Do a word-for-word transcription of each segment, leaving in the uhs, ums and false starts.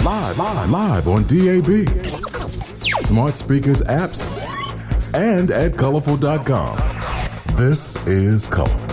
Live, live, live on D A B, smart speakers, apps, and at colorful dot com. This is Colorful.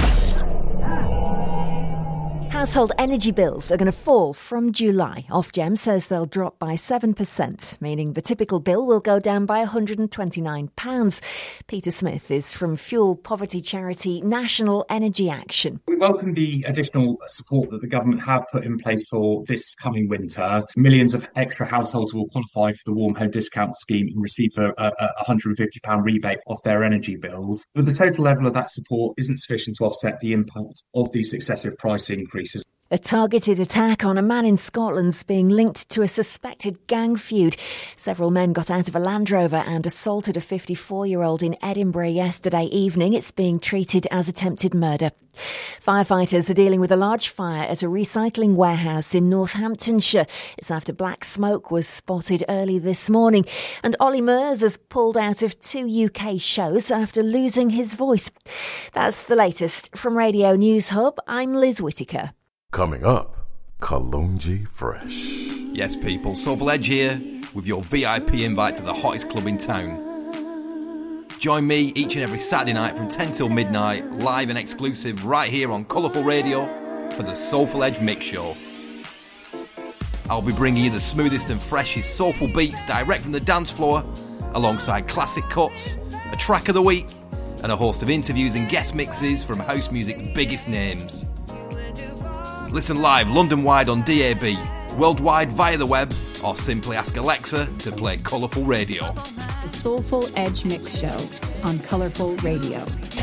Household energy bills are going to fall from July. Ofgem says they'll drop by seven percent, meaning the typical bill will go down by one hundred twenty-nine pounds. Peter Smith is from fuel poverty charity National Energy Action. We welcome the additional support that the government have put in place for this coming winter. Millions of extra households will qualify for the Warm Home Discount Scheme and receive a, a, a one hundred fifty pounds rebate off their energy bills. But the total level of that support isn't sufficient to offset the impact of these successive price increases. A targeted attack on a man in Scotland's being linked to a suspected gang feud. Several men got out of a Land Rover and assaulted a fifty-four-year-old in Edinburgh yesterday evening. It's being treated as attempted murder. Firefighters are dealing with a large fire at a recycling warehouse in Northamptonshire. It's after black smoke was spotted early this morning. And Ollie Murs has pulled out of two U K shows after losing his voice. That's the latest from Radio News Hub. I'm Liz Whittaker. Coming up, Kalunji Fresh. Yes, people, Soulful Edge here with your V I P invite to the hottest club in town. Join me each and every Saturday night from ten till midnight, live and exclusive right here on Colourful Radio for the Soulful Edge Mix Show. I'll be bringing you the smoothest and freshest soulful beats direct from the dance floor, alongside classic cuts, a track of the week, and a host of interviews and guest mixes from house music's biggest names. Listen live London-wide on D A B, worldwide via the web, or simply ask Alexa to play Colourful Radio. The Soulful Edge Mix Show on Colourful Radio.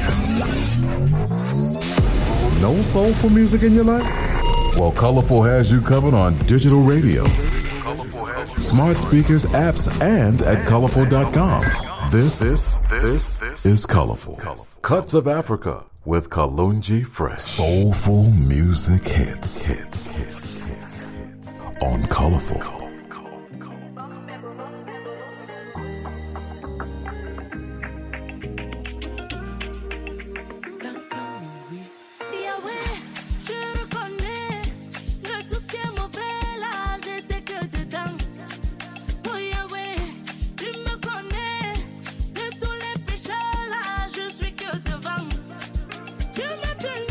No soulful music in your life? Well, Colourful has you covered on digital radio, smart speakers, apps, and at colorful dot com. This, this, this is Colourful. Cuts of Africa with Kalunji Fresh. Soulful music hits. Hits. Hits. Hits. Hits. On Colourful.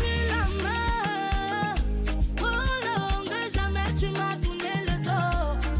Tu m'as donné le dos.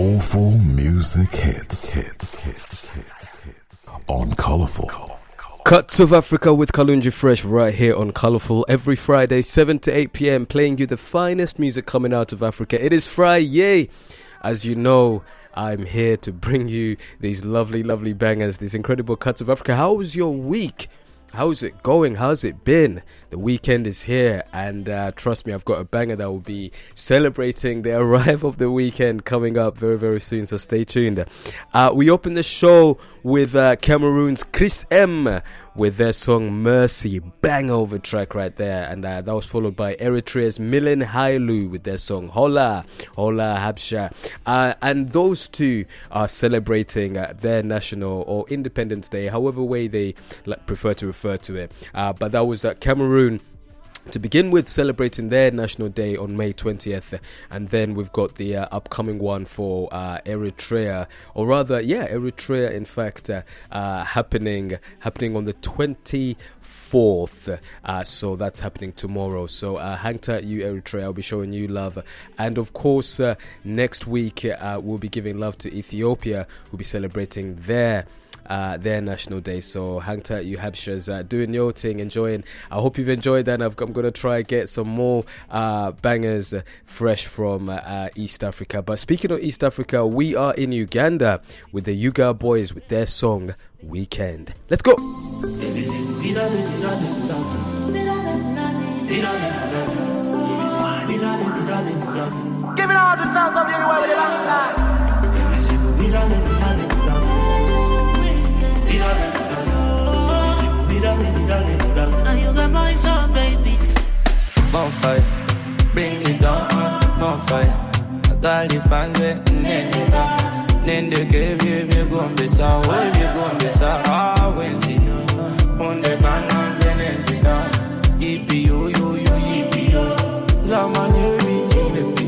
Soulful music hits, hits, hits, hits, hits on Colourful. Cuts of Africa with Kalunji Fresh right here on Colourful every Friday, seven to eight p.m, playing you the finest music coming out of Africa. It is Friday. As you know, I'm here to bring you these lovely, lovely bangers, these incredible cuts of Africa. How was your week? How's it going? How's it been? The weekend is here, and uh, trust me, I've got a banger that will be celebrating the arrival of the weekend coming up very, very soon, so stay tuned. Uh, we open the show with uh, Cameroon's Chris M with their song Mercy, bang over track right there, and uh, that was followed by Eritrea's Milen Hailu with their song Hola, Hola Habsha, uh, and those two are celebrating uh, their national or Independence Day, however way they like, prefer to refer to it, uh, but that was uh, Cameroon to begin with, celebrating their National Day on May twentieth, and then we've got the uh, upcoming one for uh, Eritrea, or rather, yeah, Eritrea, in fact, uh, uh, happening happening on the twenty-fourth, uh, so that's happening tomorrow, so uh, hang tight, you Eritrea, I'll be showing you love, and of course, uh, next week, uh, we'll be giving love to Ethiopia, who'll be celebrating their Uh, their National Day. So hang tight, you Habshas, uh, doing your thing, enjoying. I hope you've enjoyed that. I've, I'm going to try and get some more uh, bangers uh, fresh from uh, uh, East Africa. But speaking of East Africa, we are in Uganda with the Yuga Boys with their song Weekend. Let's go. Give it all to sound something anyway with the long line. Now you got my song, baby. Bonfire, bring it down, bonfire. I got the fans, nenda, nenda, give you, we gon' be so, we gon' be so, ah, when's it? On the cannons and it's it, yippee, yo, yo, yo, yippee, yo. Zaman, you, you, you, you,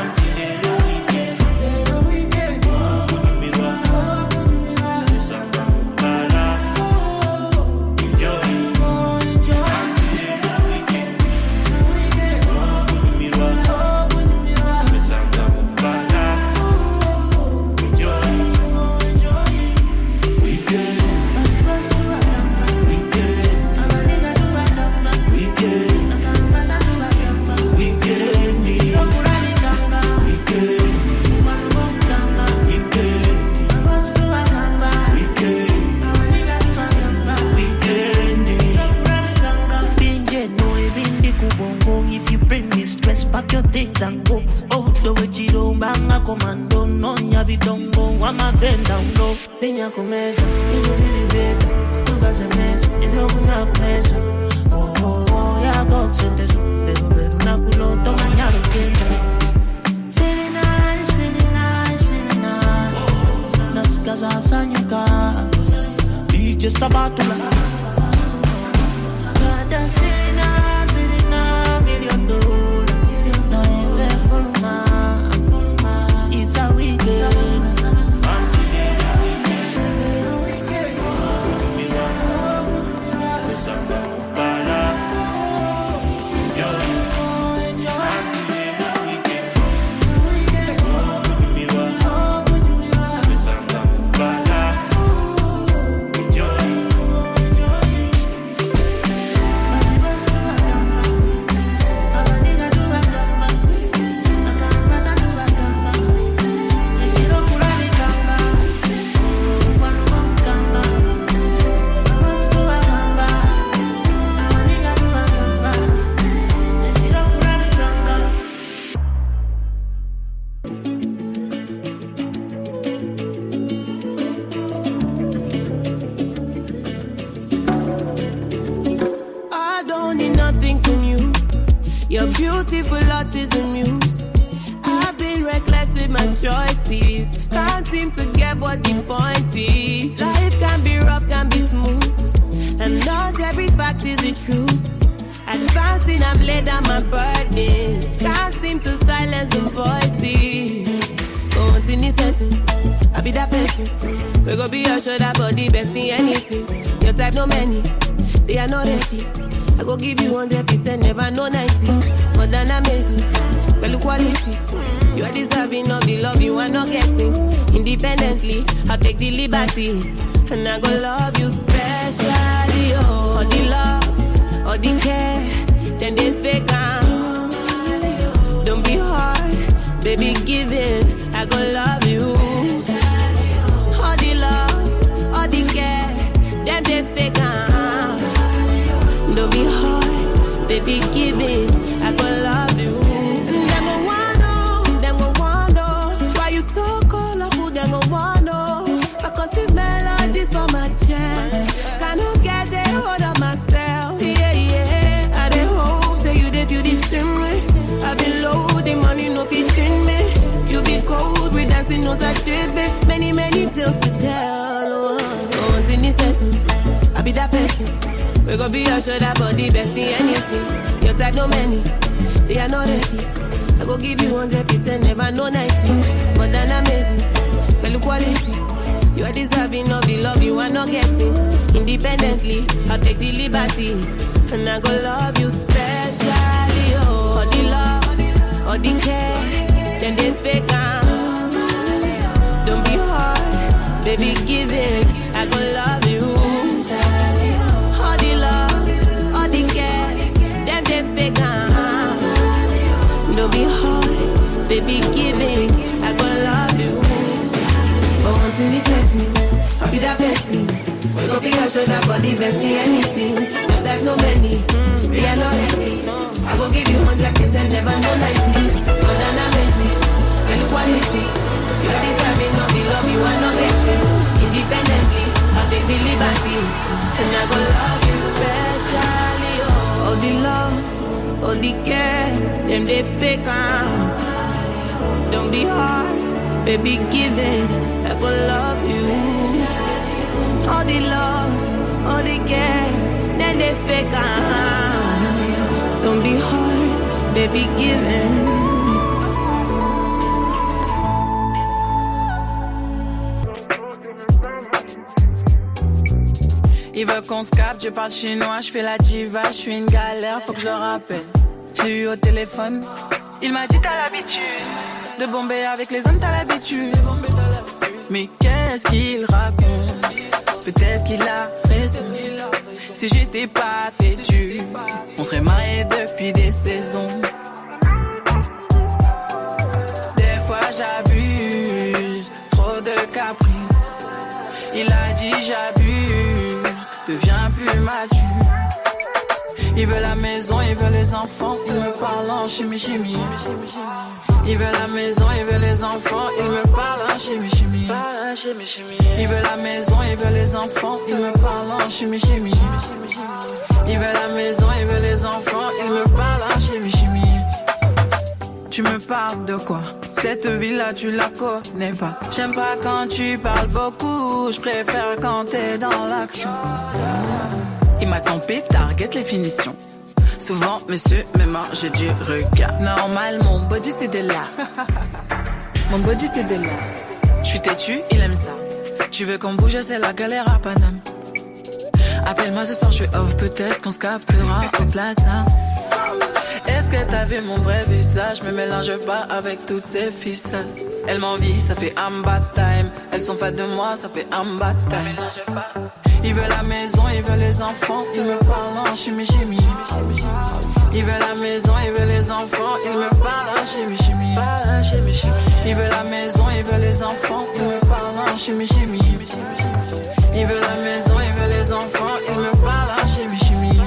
things and go. Oh, the way you don't bang a commando, no, ya be don't go. I'm a bend down low. Linya começa, you will really better. You got some mess, you know, I'm not mess. Oh, oh, oh, yeah, go to this. Little bit, not below, don't mind how to get feeling nice, feeling nice, feeling nice. Nas casa, Sanyuka. Be just about to laugh. Gotta say, nah, say, nah, million dollars. It's a weekend. Beautiful art is the muse. I've been reckless with my choices. Can't seem to get what the point is. Life can be rough, can be smooth, and not every fact is the truth. Advancing, I've laid down my burdens. Can't seem to silence the voices. Continue setting, I be that person. We go be your shoulder, body, best in anything. Your type, no many, they are not ready. I go give you one hundred percent, never know ninety. More than amazing, well quality. You are deserving of the the love you are not getting. Independently, I'll take the liberty, and I go love you specially. Oh, all the love, all the care, then they fake out. Don't be hard, baby, give in. I go love you. All the love, all the care, then they fake out. Don't be hard, baby, give in. I go love you. Them go wanna, them go wanna. Why you so colorful? Them go wanna. Because the melodies for my chest. Cannot get the hold of myself. Yeah, yeah. I dey hope say you dey feel the same way. I been low, the money no fit in me. You be cold, we dancing no Saturday. Many, many tales to tell. Oh, once in this setting, I be that person. We gon' be your shoulder, body, best in anything. Your type no many, they are not ready. I go give you one hundred percent, never no ninety. But than amazing, well quality. You are deserving of the love you are not getting. Independently, I'll take the liberty, and I go love you specially. Oh, all the love, all the care, then they fake out. Don't be hard, baby, give it. I go love you. All the love, all the care, then they fake out. Don't be hard, baby, give it. I go love you. But once in this setting, I'll be that person. We go be your shoulder, body, best in anything. But there's no many, mm, we are not ready. I go give you one hundred percent, never no ninety. But then amazing, well quality. You are deserving of the love you are not getting. Independently, I'll take the liberty, and I go love you specially. Oh, all the love, all the care, them they fake out. Don't be hard, baby, give it. I go love you. All the love, all the care, then they fake out. Don't be hard, baby, give it. Il veut qu'on se capte, je parle chinois, je fais la diva, je suis une galère, faut que je le rappelle. J'ai eu au téléphone, il m'a dit t'as l'habitude de bomber avec les hommes, t'as l'habitude. Mais qu'est-ce qu'il raconte? Peut-être qu'il a raison. Si j'étais pas têtu, on serait mariés depuis des saisons. Des fois j'abuse, trop de caprices. Il a dit j'abuse, deviens plus mature. Il veut la maison, il veut les enfants, il me parle en chimie chimie. Il veut la maison, il veut les enfants, il me parle en chimie chimie. Il veut la maison, il veut les enfants, il me parle en chimie chimie. Il veut la maison, il veut les enfants, il me parle en chimie chimie. Tu me parles de quoi? Cette vie-là, tu la connais pas. J'aime pas quand tu parles beaucoup, je préfère quand t'es dans l'action. Il m'a campé, target les finitions. Souvent, monsieur me mange du regard. Normal, mon body c'est de là. Mon body c'est de là. Je suis têtu, il aime ça. Tu veux qu'on bouge, c'est la galère à Paname. Appelle-moi ce soir, je suis off, peut-être qu'on se captera au plaza. Est-ce que t'as vu mon vrai visage? Me mélange pas avec toutes ces ficelles. Elle m'envie, ça fait amba time. Elles sont fans de moi, ça fait amba time. Me mélange pas. Il veut la maison, il veut les enfants, il me parle en chimie chimie. Il veut la maison, il veut les enfants, il me parle en chimie chimie. Il veut la maison, il veut les enfants, il me parle en chimie chimie. Il veut la maison, il veut les enfants, il me parle en chimie chimie.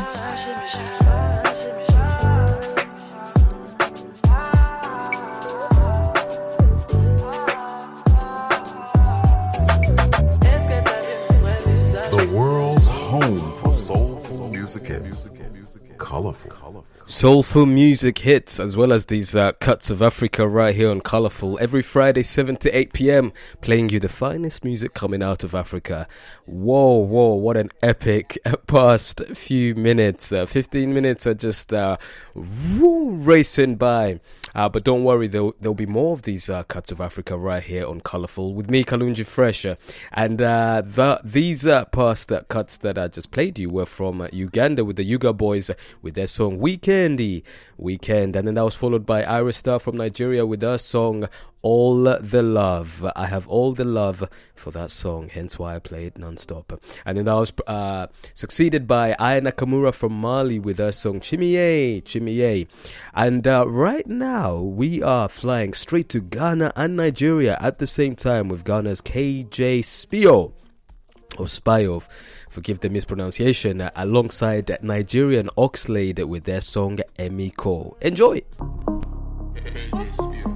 Home for soulful music hits. Colorful. Soulful music hits, as well as these uh, cuts of Africa right here on Colorful. Every Friday, seven to eight p.m, playing you the finest music coming out of Africa. Whoa, whoa, what an epic past few minutes. Uh, fifteen minutes are just uh, racing by. Uh, but don't worry, there'll, there'll be more of these uh, cuts of Africa right here on Colorful with me, Kalunji Fresh. And uh, the, these uh, past uh, cuts that I just played you were from uh, Uganda with the Yuga Boys with their song Weekendy, Weekend. And then that was followed by Iris Star from Nigeria with her song All the Love. I have all the love for that song, hence why I play it non-stop. And then that was uh, succeeded by Aya Nakamura from Mali with her song Chimiye, Chimiye. And uh, right now we are flying straight to Ghana and Nigeria at the same time with Ghana's K J Spio, or Spio, forgive the mispronunciation, uh, alongside Nigerian Oxlade with their song Emiko. Enjoy! K J Spio.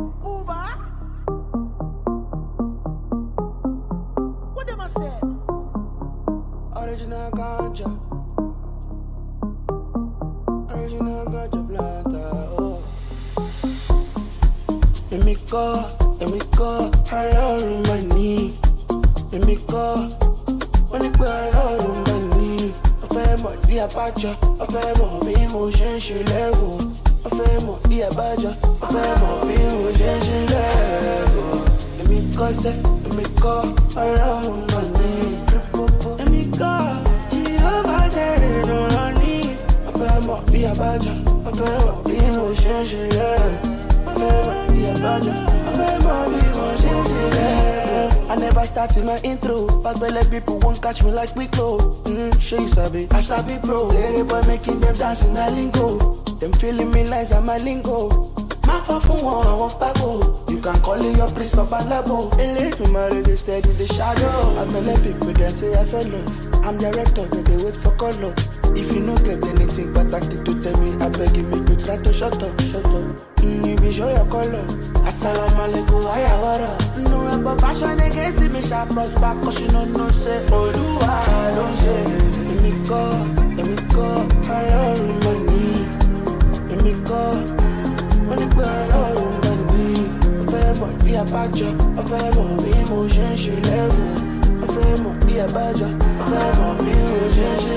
Original ganja, original ganja planta. Oh, Emiko, Emiko, hello, money. Emiko, when you go hello, money. I feel more the apache, I feel more be emotion she level. I feel more the apache, I feel more be emotion she level. Emiko say, Emiko, hello, money. Jehovah Jireh, don't I need? I feel more be a badger. I feel more be emotion, she love. I feel more be a badger. I feel more be emotion, she love. I never started my intro, but belly people won't catch me like we go. Mm, she sabi, I sabi bro. Lady boy making them dance in a lingo. Them feeling me nice at my lingo. My far from one, I want bago. You can call it your priest, Papa Labo. And let me marry, they steady the shadow. I'm a let people then say I fell love. I'm director, then they wait for color. If you don't get anything but active to tell me, I beg you make you try to shut up, shut up. Mm, you be show your color. Assalamu alaikum, ayawara. No remember passion against me, shall prosper. Cause you don't know, say, oh, do I don't say. Let me go, let me go, I love money. Let me go. When you go alone, money, I feel more be a badger. I feel more be emotion, she level. I feel more be a badger. I feel more be emotion, she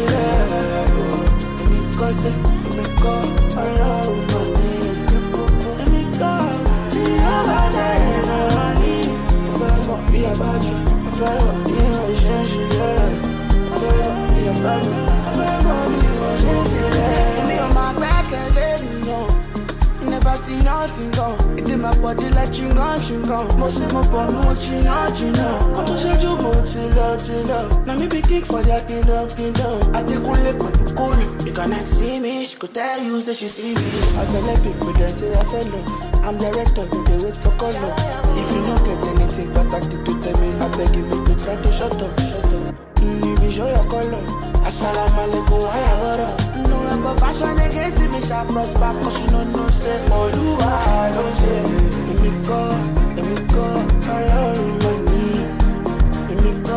level. Let me go, say, let me go alone, money. Let me go, she a badger, no money. I feel more be a badger. I feel more be emotion, she level. I feel more be a badger. I feel more be emotion, she level. Give me on my back and let me know. Never see nothing gone. It in my body like chewing gum, chewing gum. Most of my body, most you know, you know. I don't say you more till love, till love. Now me be kick for that kingdom, kingdom. I take one leg when you call me. You cannot see me, she could tell you that she see me. I feel like people then say I fell love. I'm director, then they wait for color. If you don't get anything but active to tell me, I beg you make you try to shut up, shut up. Mm, you be show your color. Assalamu alaikum, ayawara. No remember passion against me, shall prosper. Cause you don't know, say, oh, do I don't say. Let me go, let me go, I love money. Let me go,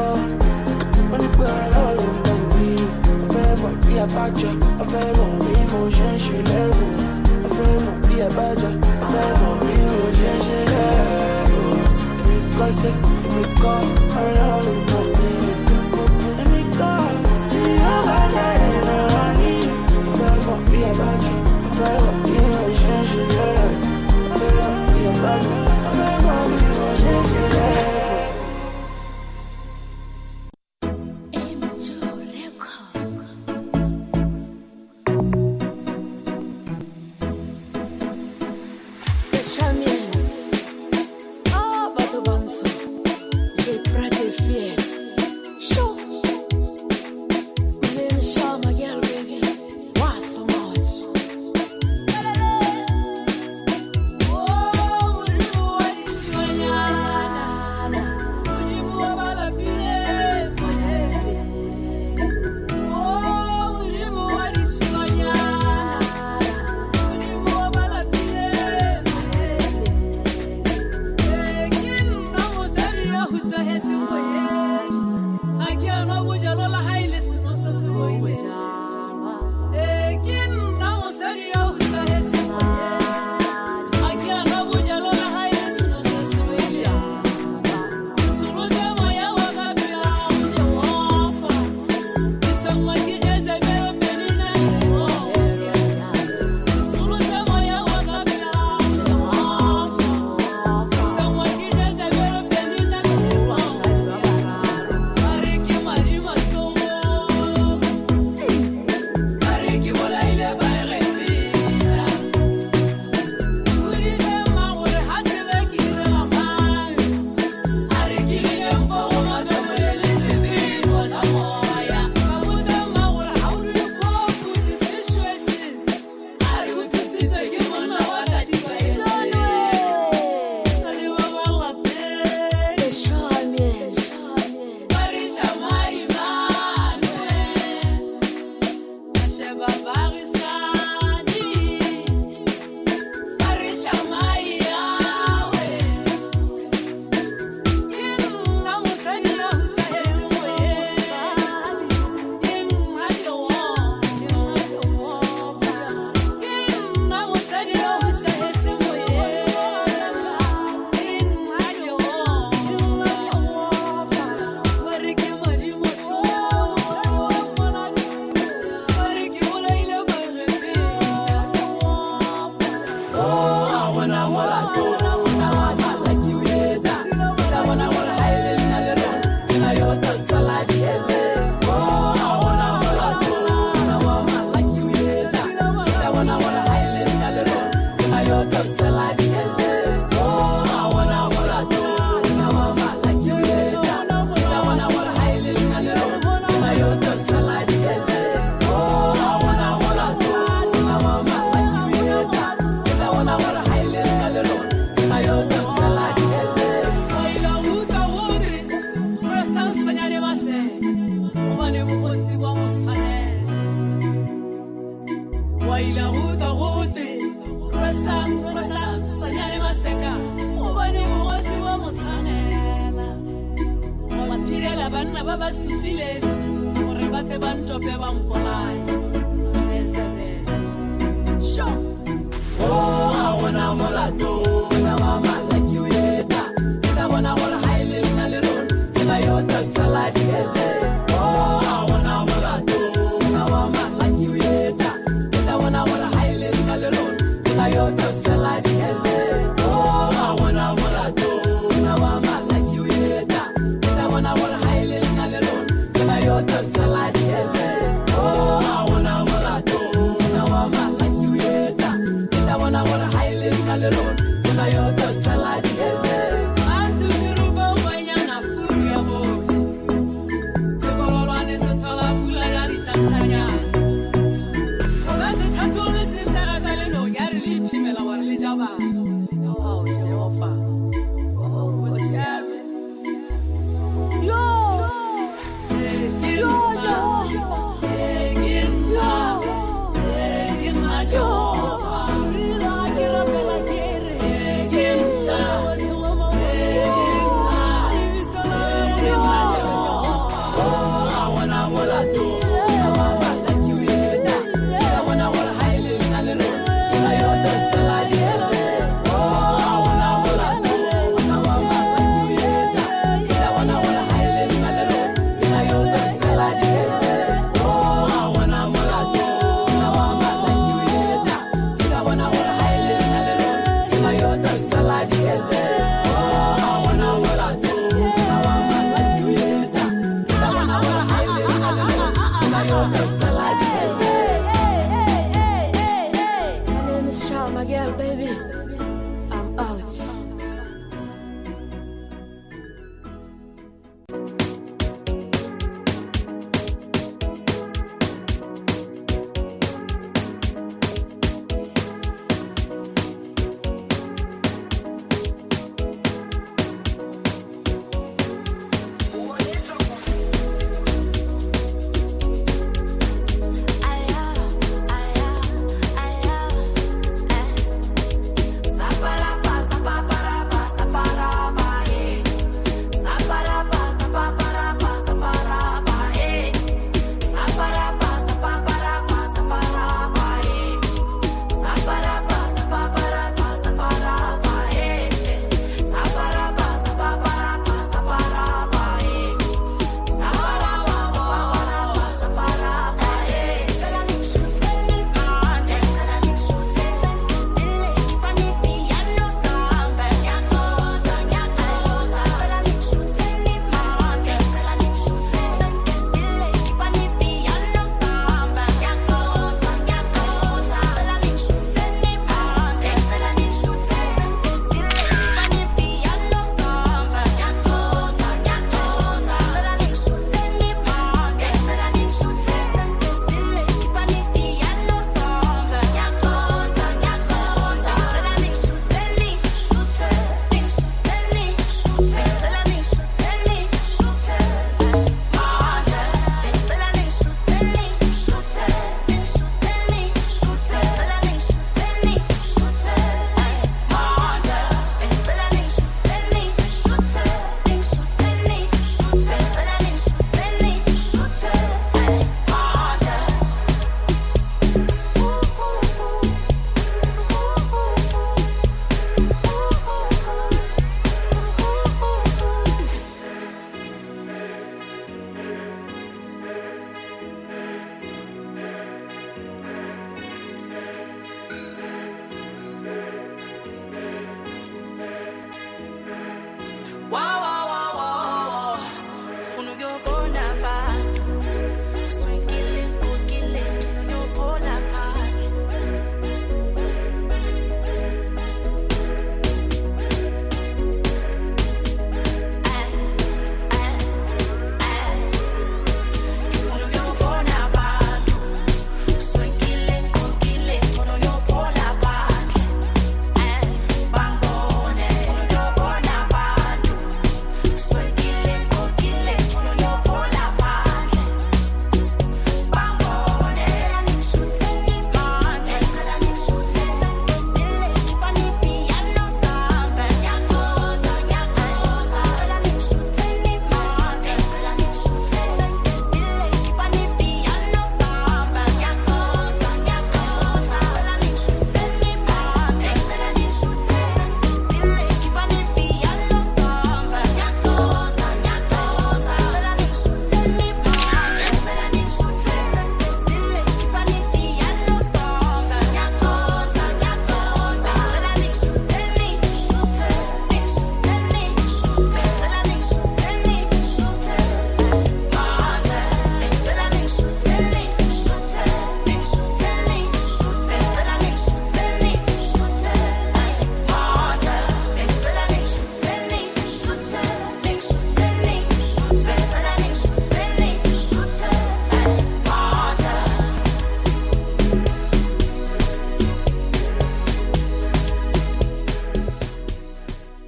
when you go, I love money. I feel more be a badger. I feel more be emotion, she level. I feel more be a badger. I feel more be emotion, she level. Let me go, say, let me go, I love money. Let me go. I feel more be a badger. I feel more be emotion, she love. I feel more be a badger. I feel more be emotion, she love. Papa,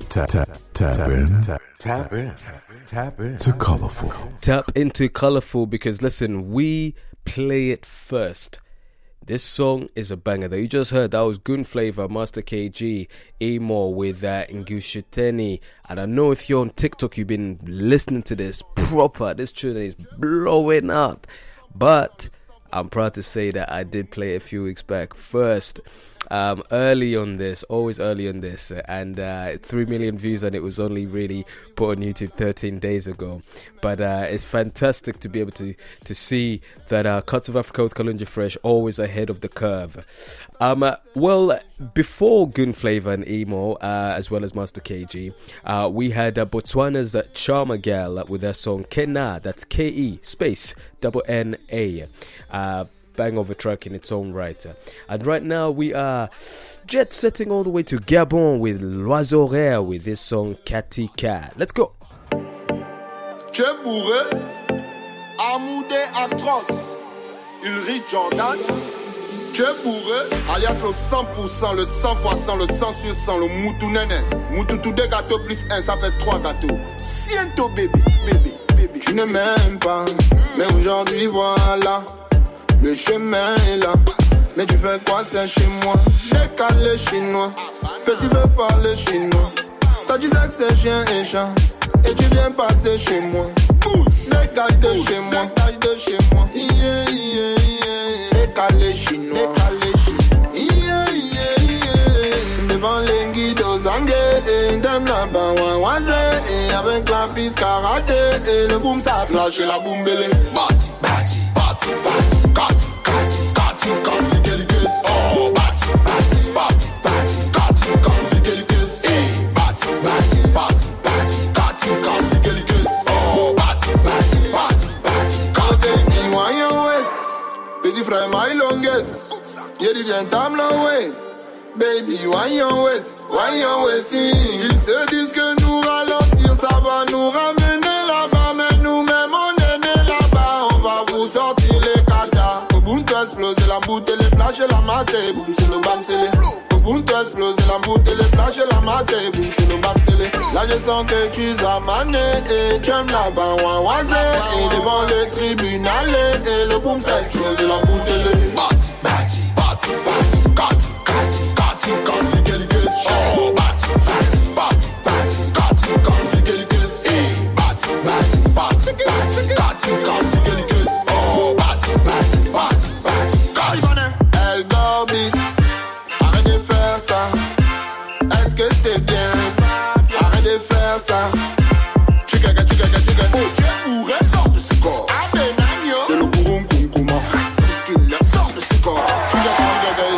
Tap, tap, tap in. Tap, tap in. Tap in. To Colourful. Tap into Colourful because listen, we play it first. This song is a banger that you just heard. That was Goon Flavor, Master K G, Emo with uh, Ngushiteni. And I know if you're on TikTok, you've been listening to this proper. This tune is blowing up. But I'm proud to say that I did play it a few weeks back first. Um, early on this, always early on this, and uh, three million views, and it was only really put on YouTube thirteen days ago. But uh, it's fantastic to be able to to see that uh, Cuts of Africa with Kalunji Fresh always ahead of the curve. Um, uh, well, before Goon Flavor and Emo, uh, as well as Master K G, uh, we had uh, Botswana's uh, Charmer Girl with their song Kena. That's K E space double N A. Uh, bang of a track in its own right. And right now we are jet setting all the way to Gabon with L'Oiseau Rare with this song Katika. Let's go. Tu es bourré, amoudé atroce, Ulrich Jordan. Tu es bourré, alias le cent pour cent, le cent fois cent, le cent sur cent, le moutou néné. Moutou tout deux gâteaux plus un, ça fait trois gâteaux. Siento bébé, bébé, bébé. Tu ne m'aimes pas, mais aujourd'hui voilà. Le chemin est là, mais tu fais quoi c'est chez moi? Décalé chinois, petit veux parler chinois. Toi tu sais que c'est chien et chat, et tu viens passer chez moi. Décalé de chez moi, décalé de chez moi. Yeah, yeah, yeah. Décalé chinois, décalé chinois. Yeah, yeah, yeah. Devant les guides aux anglais, et dem là-bas ouazé, et avec la piste karaté, et le boom ça flash et la boum belé. Bati, bati, bati, bati. Kati, kati, kati, kati, kelikes. Oh, bati, bati, bati, bati, kati, kati, kelikes. Eh, bati, bati, bati, bati, kati, kati, kelikes. Oh, bati, bati, bati, bati, kati. Me want your waist, petit frère my longest. Yeah, this ain't time long way. Baby, want your waist, want your waist. Ils se disent que nous ralentir, ça va nous ramener là-bas, mais nous-mêmes on est né là-bas. On va vous sortir les katas. Ubuntu explose, la bouteille, les flashs et la masse. Boum, c'est le bam, c'est les. Ubuntu explose, la bouteille, les flashs et la masse. Boum, c'est le bam, c'est les. Là, je sens que tu as mané et tu aimes là-bas, ouin, oisé. Et devant le tribunal, et le boom, ça explose, la bouteille, les. Bati, bati, bati, bati, kati, kati, kati, kati, kelikes. Oh, bati, bati, bati, bati, kati, kati, kelikes. Eh, bati, bati, bati, bati, kati, kati, kelikes. Oh, bati, bati, bati, bati, kati. El Gobi, arrête de faire ça. Est-ce que c'est bien? Arrête de faire ça. Chica, chica, chica, chica. Oh, tu es bourré, sors de ce corps. C'est le bourrum kumkuma. Sors de ce corps. Chica, chica, chica.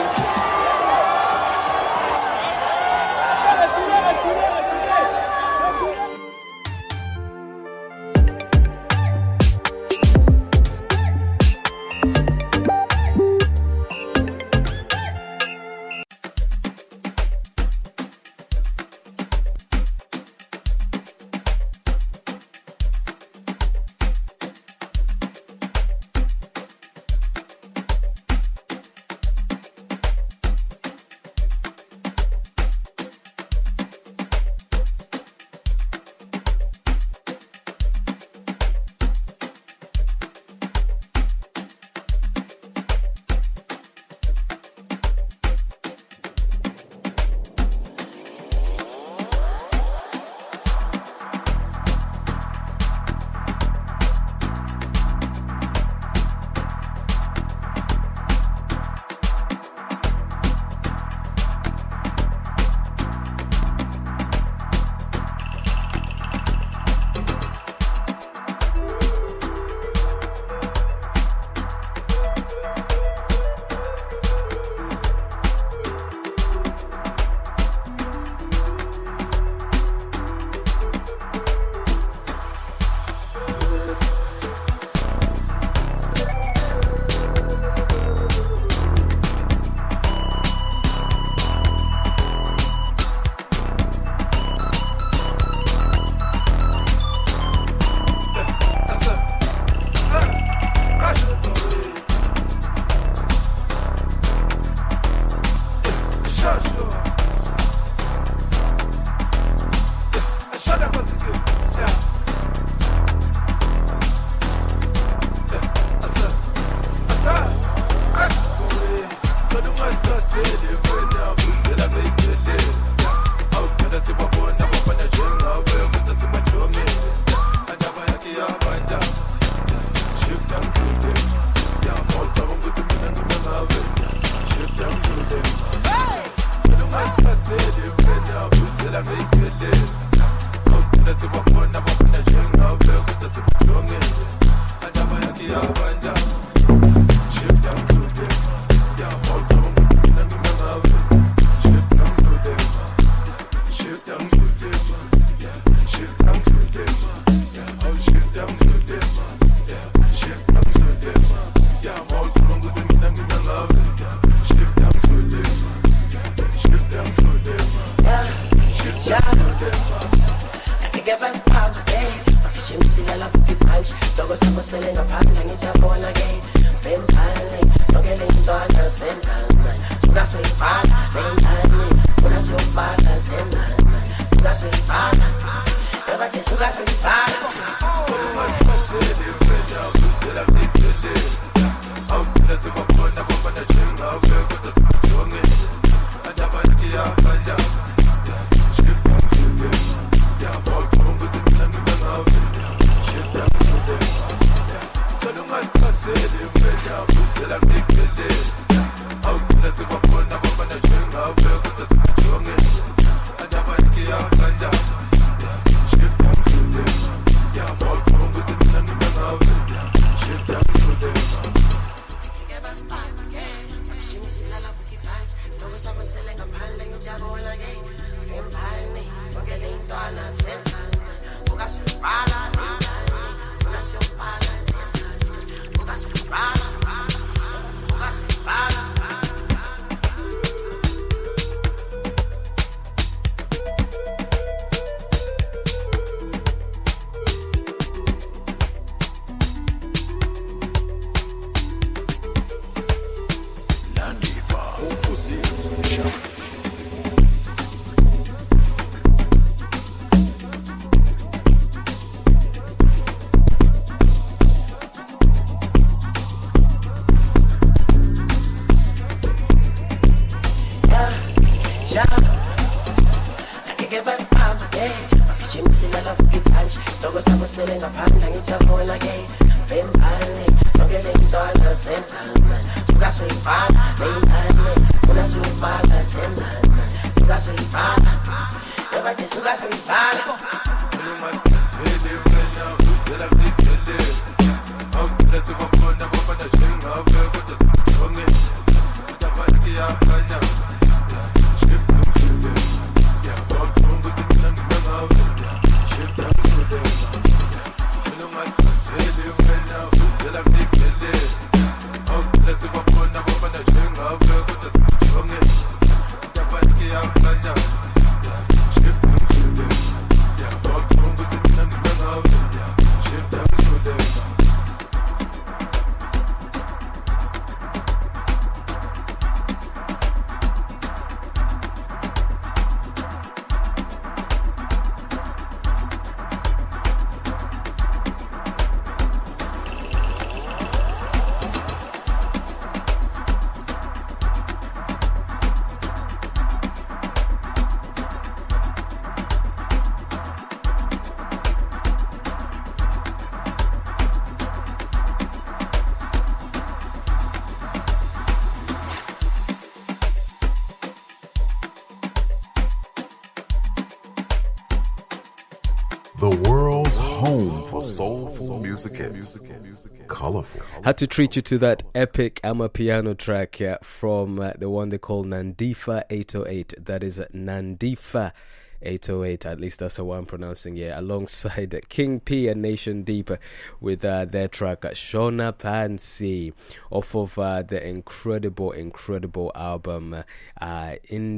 The world's home for soulful music hits. Colorful. Had to treat you to that epic Amapiano track uh, from uh, the one they call Nandifa eight oh eight. That is uh, Nandifa eight oh eight, at least that's how I'm pronouncing it, alongside uh, King P and Nation Deep uh, with uh, their track uh, Shona Pansi, off of uh, the incredible, incredible album uh, uh,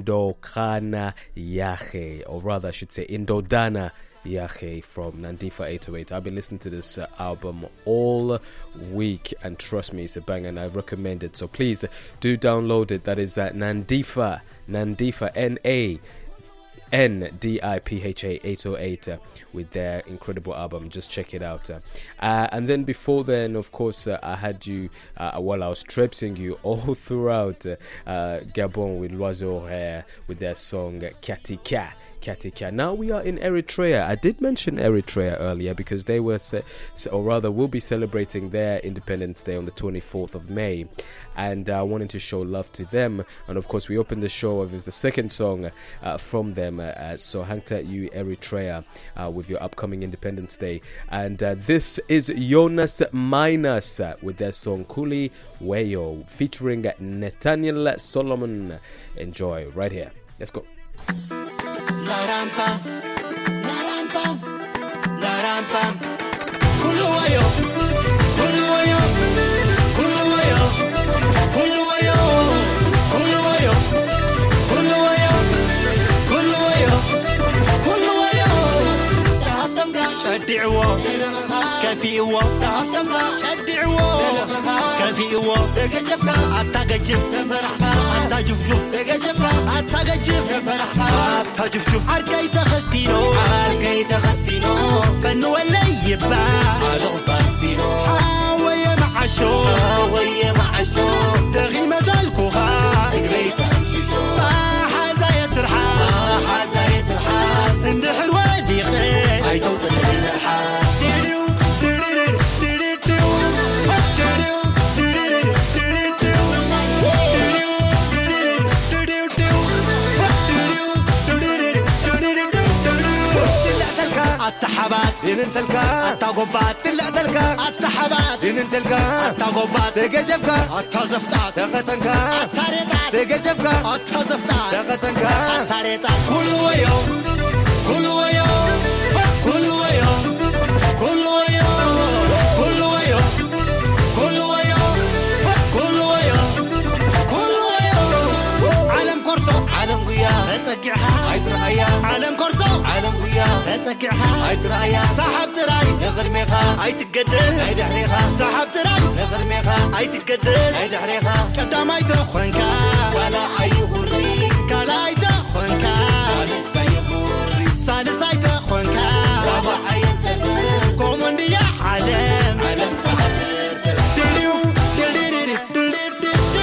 Indokana Yahe, or rather I should say Indodana Yahe from Nandifa eight oh eight. I've been listening to this uh, album all week, and trust me, it's a bang, and I recommend it. So please uh, do download it. That is uh, Nandifa, Nandifa, N A N D I P H A eight oh eight uh, with their incredible album. Just check it out. Uh, uh, and then before then, of course, uh, I had you uh, while I was traipsing you all throughout uh, uh, Gabon with L'Oiseau Horaire with their song Katika. Katika. Now we are in Eritrea. I did mention Eritrea earlier because they were, ce- or rather, will be celebrating their Independence Day on the twenty-fourth of May, and I uh, wanted to show love to them. And of course, we opened the show with the second song uh, from them, uh, so Hangta You Eritrea, uh, with your upcoming Independence Day. And uh, this is Jonas Minus uh, with their song Kuli Weyo, featuring Nathaniel Solomon. Enjoy right here. Let's go. La ram pam, la ram pam, la ram pam. Kulu wayo, kulu wayo, kulu wayo, kulu wayo, kulu wayo, kulu wayo, kulu wayo, kulu wayo. Tahaftam ka, shadi'wa, kafi'wa, tahaftam ka, shadi'wa, kafi'wa, tegajafka, atagajif, tefarahka, atajufjuf, tegajafka, atagajif, tefarahka. تجفجف عركي تخستينو عركي تخستينو فنو اللي يبا عالغبان فينو حاوية مع الشو حاوية مع الشو تغي مدالكو غا قريت امشي شو ما حازا يترحاس ما حازا يترحاس اندحر وادي غير هاي توصل لنا الحاس ديريو ديريو ديريو التحبات دين انتلكا التغبات تلا تلكا التحبات دين انتلكا التغبات تجفكا التزفتات تغتنكا التاريطات تجفكا التزفتات تغتنكا التاريطات كل ويوم كل ويوم كل ويوم كل ويوم كل ويوم كل ويوم كل ويوم كل ويوم عالم كورسو عالم قيا تسقعها عيترأيا عالم كورسو عالم قيا تسقعها عيترأيا صاحب تراي نغرميخا عيتقدس عيدحريخا صاحب تراي نغرميخا عيتقدس عيدحريخا قدام عيتخونكا ولا عيخوري كلا عيتخونكا سالس عيخوري سالس عيتخونكا رابع عينتر كوموندي يا عالم عالم صاحب دليو دليري دليري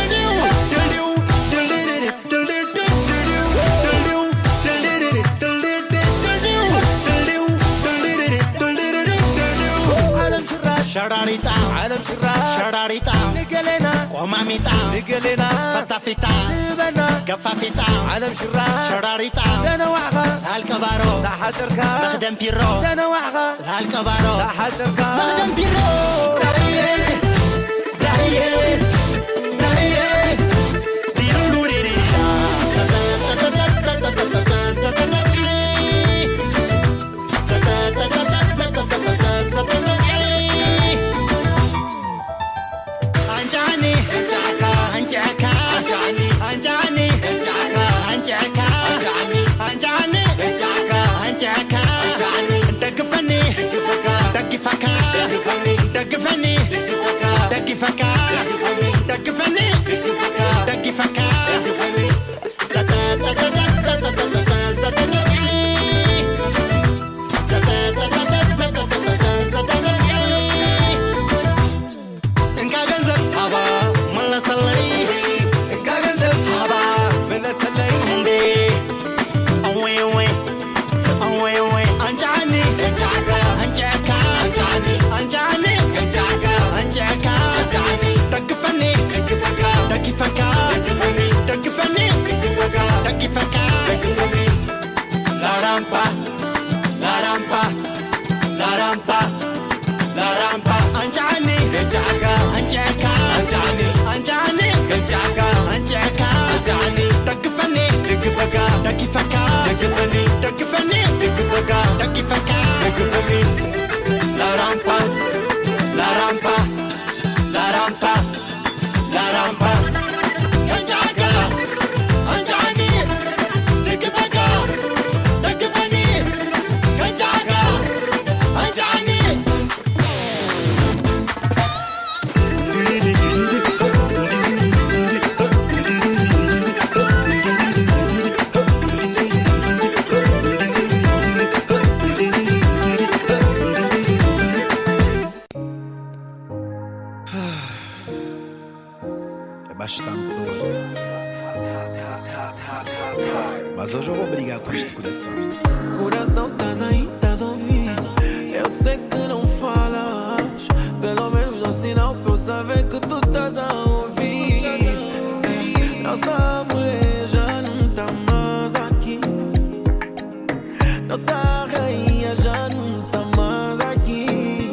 شراريتا عالم شرار شراريتا نقلنا قماميتا نقلنا فتافيتا نبنا كفافيتا عالم شرار شراريتا دنا وعغا هالكبارو لا حسركا نخدم بيرو دنا وعغا هالكبارو لا حسركا نخدم بيرو داهيه داهيه داهيه ديرو ديريشا أنجعني أنجعكا أنجعكا أنجعني أنجعني أنجعكا أنجعكا أنجعني أنجعني أنجعكا أنجعكا أنجعني دقفني دقفكا دقفكا دقفني دقفني دقفكا دقفكا دقفني دقفني دقفكا دقفكا دقفني زتا تا تا تا تا تا تا زتا La rampa, la rampa, la rampa, la rampa. Anjani, anjaka, anjaka, anjani, anjani, anjaka, anjaka, anjani. Takfani, takfaka, takfaka, takfani, takfani, takfaka, takfaka, takfani. La rampa, la rampa, la rampa, la rampa. Anjaka, anjani, takfaka. essa rainha já não tá mais aqui.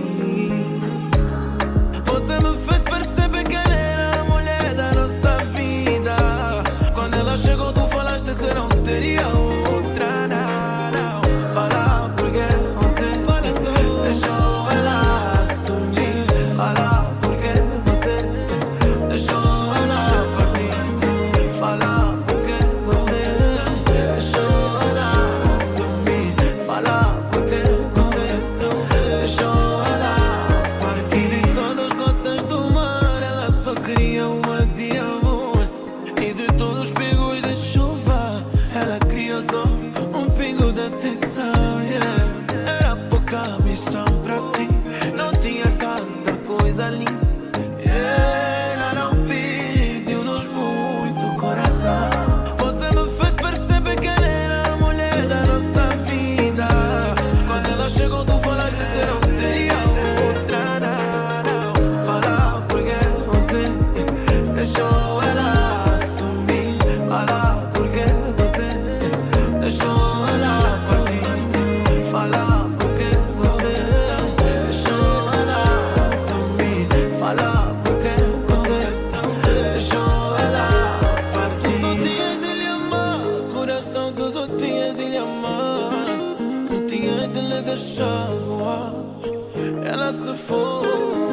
Você me fez perceber que ela era a mulher da nossa vida. Quando ela chegou, tu falaste que não teria outra, não, não. Fala porque você deixou ela assumir. Fala porque você deixou ela partir. Fala porque você deixou ela assumir. Fala porque você deixou ela partir. De todas as gotas do mar, ela só queria uma de amor. E de todos os pingos de chuva, ela queria só um pingo de atenção, yeah. Era pouca missão pra ti, não tinha tanta coisa ali, yeah. Ela não pediu-nos muito coração. Você me fez perceber que ela era a mulher da nossa vida. Quando ela chegou, tu falaste que não teria outra, não, não. Fala porque você deixou ela assumir. Fala porque você deixou ela partir. Fala porque você deixou ela assumir. Fala porque você deixou ela partir. Tu só tinhas de lhe amar, coração, tu só tinhas de lhe amar. Não tinhas de lhe deixar voar. Ela se foi.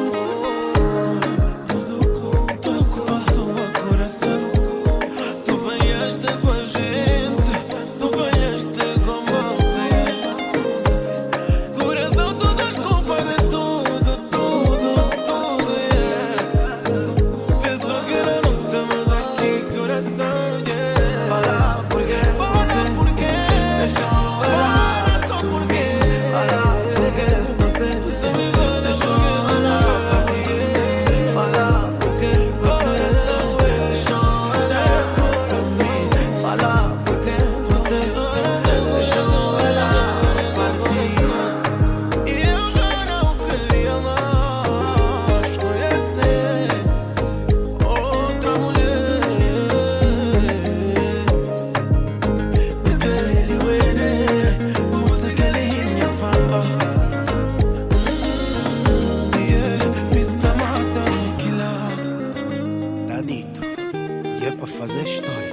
Tudo passou a coração. Tu venhaste com a gente, tu venhaste com a malta. Coração, tu das culpas de tudo, tudo, tudo, yeah. Pensou que era não tá mais aqui, coração, yeah. Fala porque você deixou ela assumir. Fala porque você deixou ela partir. Fala porque você deixou ela assumir. Fala porque você deixou ela partir. E eu já não queria mais conhecer outra mulher. Bedeli wene, você que linha fala. Yeah, Mister Mata Kila. Tá dito, e é pra fazer história.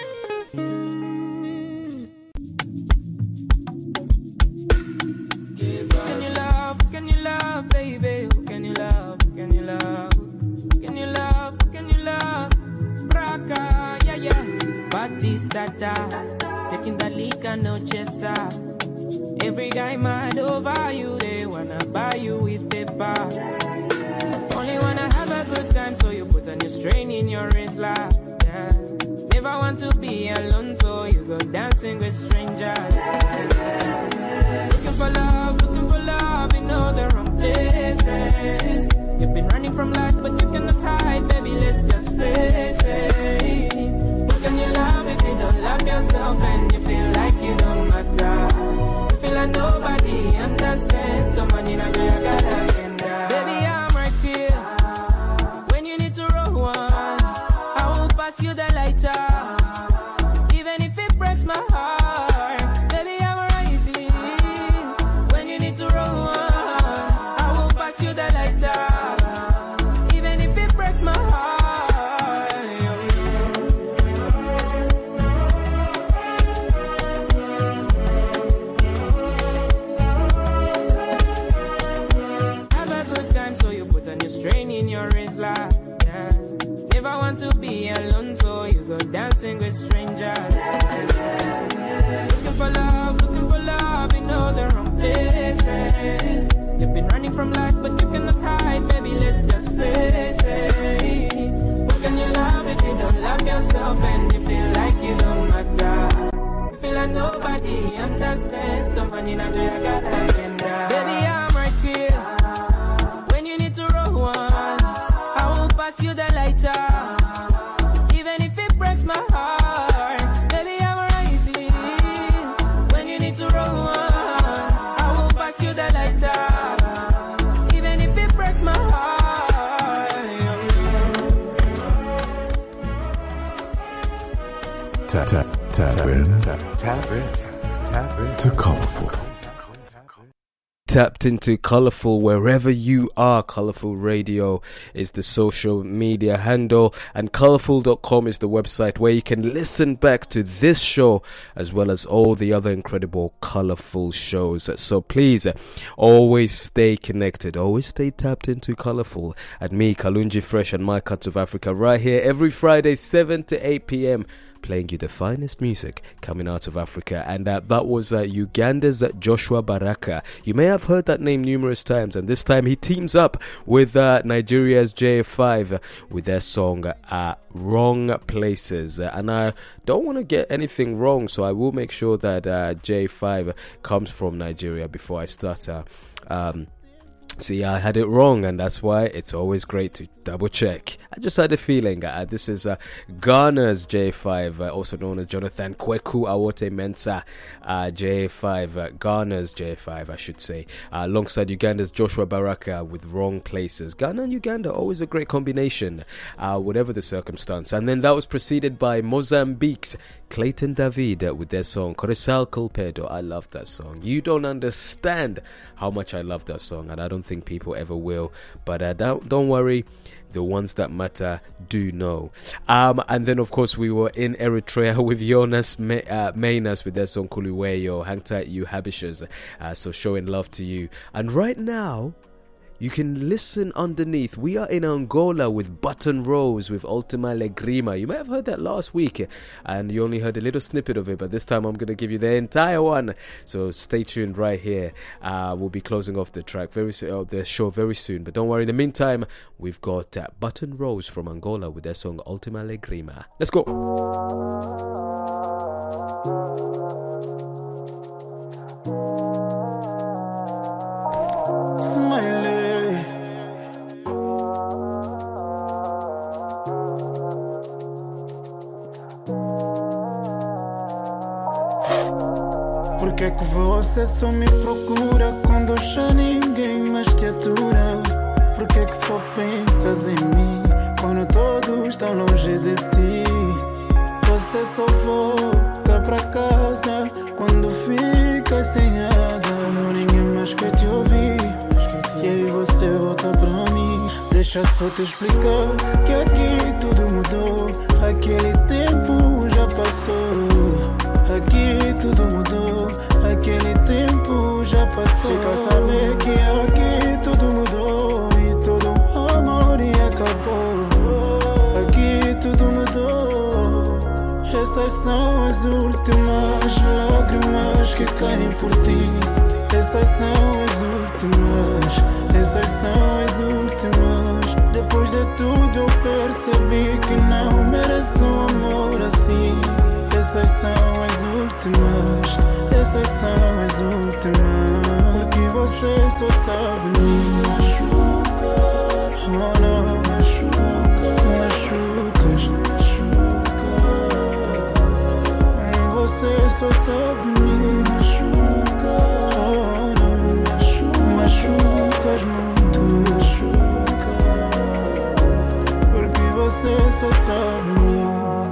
Can you love, can you love, baby? Can you love, can you love? Can you love, can you love? Braca, yeah, yeah. Batistata, taking the liquor, no chesa. Every guy mad over you, they wanna buy you with paper. Only wanna have a good time, so you put a new strain in your wrist, like, yeah. Never want to be alone, so you go dancing with strangers. Looking for love, looking for love in all the wrong places. You've been running from life, but you cannot hide, baby, let's just face it. Who can you love if you don't love yourself and you feel like you don't matter? You feel like nobody understands the money that you got agenda. Baby, I'm right here when you need to roll one. I will pass you the lighter, even if it breaks my heart. Baby, I'm right here when you need to roll one. I will pass you the lighter, even if it breaks my heart. Have a good time, so you put a new strain in your wrist, like, yeah. Never want to be alone, so you go dancing with strangers. Looking for love, looking for love in all the wrong places. You've been running from life, but you cannot hide, baby, let's just face it. Who can you love if you don't love yourself and you feel like you don't matter? You feel like nobody understands the money that you got agenda. Baby, I'm right here when you need to roll one. I will pass you the lighter, even if it breaks my heart. Baby, I'm right here when you need to roll one. I will pass you the lighter, even if it breaks my heart. Tap, tap, tap in. Tap, tap in. Tap in. to Colorful. Tapped into Colorful wherever you are. Colorful Radio is the social media handle, and colorful dot com is the website where you can listen back to this show as well as all the other incredible Colorful shows. So please always stay connected, always stay tapped into Colorful. And me, Kalunji Fresh, and my Cuts of Africa right here every Friday seven to eight p.m. playing you the finest music coming out of Africa. And uh, that was uh, Uganda's uh, Joshua Baraka. You may have heard that name numerous times, and this time he teams up with uh, Nigeria's J five uh, with their song uh, Wrong Places. Uh, and I don't want to get anything wrong, so I will make sure that uh, J five comes from Nigeria before I start uh, um See, I had it wrong, and that's why it's always great to double check. I just had a feeling. Uh, this is uh, Ghana's J five, uh, also known as Jonathan Kweku Awote Mensah, uh, J five, uh, Ghana's J five, I should say, uh, alongside Uganda's Joshua Baraka with Wrong Places. Ghana and Uganda, always a great combination, uh, whatever the circumstance. And then that was preceded by Mozambique's Clayton David uh, with their song Coração Colpedo. I love that song. You don't understand how much I love that song, and I don't think people ever will. But uh, don't, don't worry, the ones that matter do know. Um, and then, of course, we were in Eritrea with Jonas Me- uh, Mainas with their song Kuluweyo. Hang tight, you Habishers. Uh, so showing love to you. And right now, you can listen underneath. We are in Angola with Button Rose with Ultima Legrima. You may have heard that last week and you only heard a little snippet of it, but this time I'm going to give you the entire one. So stay tuned right here. Uh, we'll be closing off the track very soon, uh, the show very soon. But don't worry, in the meantime, we've got uh, Button Rose from Angola with their song Ultima Legrima. Let's go. Smiley. Por que que você só me procura quando já ninguém mais te atura? Por que que só pensas em mim quando todos estão longe de ti? Você só volta pra casa quando ficas sem asa. Não ninguém mais quer te ouvir, e aí você volta pra mim. Deixa só te explicar que aqui tudo mudou. Aquele tempo já passou. Aqui tudo mudou, aquele tempo já passou. Fica a saber que aqui tudo mudou e todo amor e acabou. Aqui tudo mudou. Essas são as últimas lágrimas que caem por ti. Essas são as últimas, essas são as últimas. Depois de tudo eu percebi que não mereço um amor assim. Essas são as últimas, essas são as últimas. Porque você só sabe me machucar. Oh não, machuca, machucas, machuca. Você só sabe me machucar. Oh não, machuca, machucas muito, machuca. Porque você só sabe me.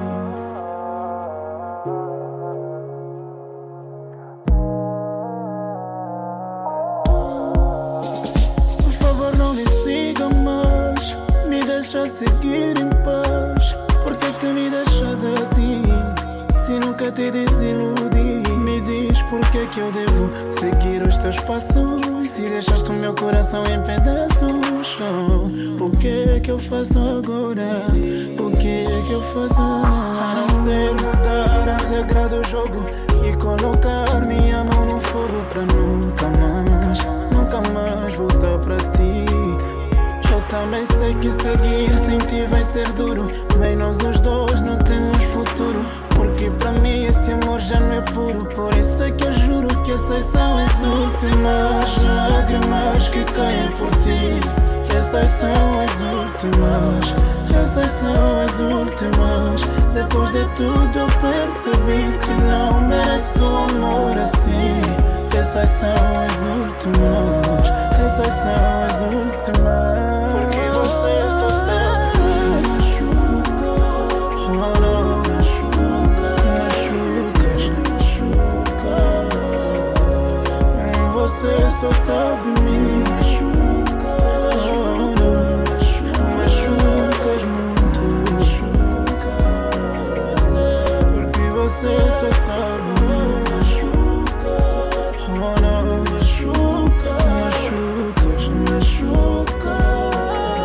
Deixa seguir em paz. Por que que me deixas assim? Se nunca te desiludi, me diz por que que eu devo seguir os teus passos. Se deixaste o meu coração em pedaços, oh, por que que eu faço agora? Por que que eu faço agora? A não ser mudar a regra do jogo e colocar minha mão no fogo pra nunca mais, nunca mais voltar pra ti. Eu também sei que seguir sem ti vai ser duro, nem nós os dois não temos futuro. Porque pra mim esse amor já não é puro. Por isso é que eu juro que essas são as últimas lágrimas que caem por ti. Essas são as últimas, essas são as últimas. Depois de tudo eu percebi que não mereço amor assim. Essas são as últimas, essas são as últimas. Porque você só sabe machuca. Oh não, machuca, machucas, machuca. você só sabe me machucar. Oh, não. Machucas muito. Porque você só sabe me machucar. Oh, não. Machuca, machucas, machucar.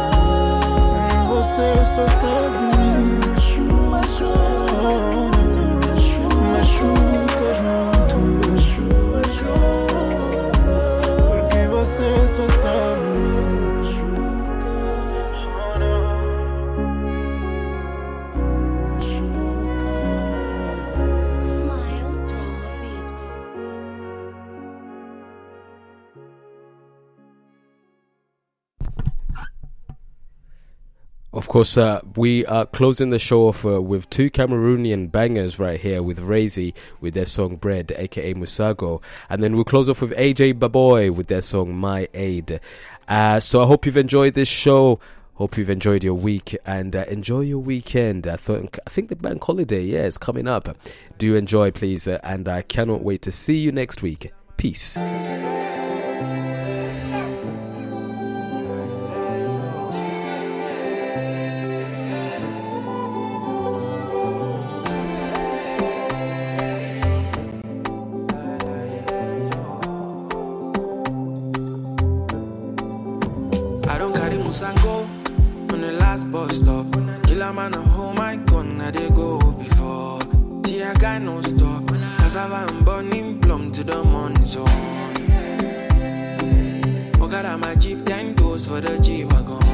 Você só sabe me machucar. Oh, não. Machucas muito. Porque você só sabe me Of course, uh, we are closing the show off uh, with two Cameroonian bangers right here with Razy with their song Bread, aka Musago. And then we'll close off with A J Baboy with their song My Aid. Uh, so I hope you've enjoyed this show. Hope you've enjoyed your week and uh, enjoy your weekend. I thought, I think the bank holiday, yeah, is coming up. Do enjoy, please. Uh, and I cannot wait to see you next week. Peace. Musango on the last bus stop. Kill a man, oh my gun, I they go before. See a guy no stop. Cassava and burning plum to the morning sun. Oh God, I'm a jeep, ten toes for the G-Wagon.